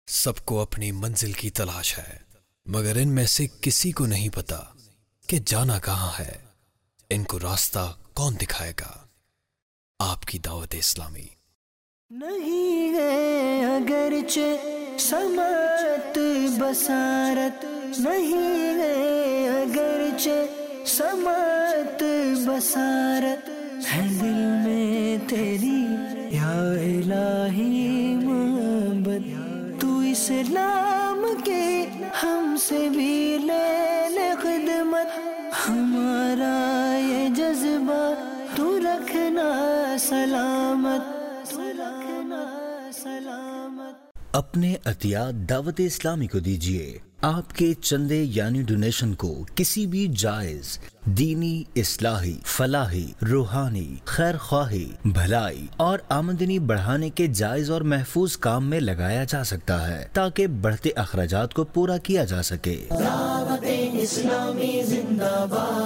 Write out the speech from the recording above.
سب کو اپنی منزل کی تلاش ہے، مگر ان میں سے کسی کو نہیں پتا کہ جانا کہاں ہے۔ ان کو راستہ کون دکھائے گا؟ آپ کی دعوت اسلامی نہیں ہے اگرچہ سماعت بصارت، نہیں ہے اگرچہ سماعت بصارت، ہے دل میں تیری یا الہی محبت۔ تو اسلام کی ہم سے بھی لے لے خدمت، ہمارا یہ جذبہ تو رکھنا سلامت، تو رکھنا سلامت۔ اپنے عطیات دعوت اسلامی کو دیجیے۔ آپ کے چندے یعنی ڈونیشن کو کسی بھی جائز دینی، اصلاحی، فلاحی، روحانی، خیر خواہی، بھلائی اور آمدنی بڑھانے کے جائز اور محفوظ کام میں لگایا جا سکتا ہے تاکہ بڑھتے اخراجات کو پورا کیا جا سکے۔ دعوت اسلامی زندہ باد۔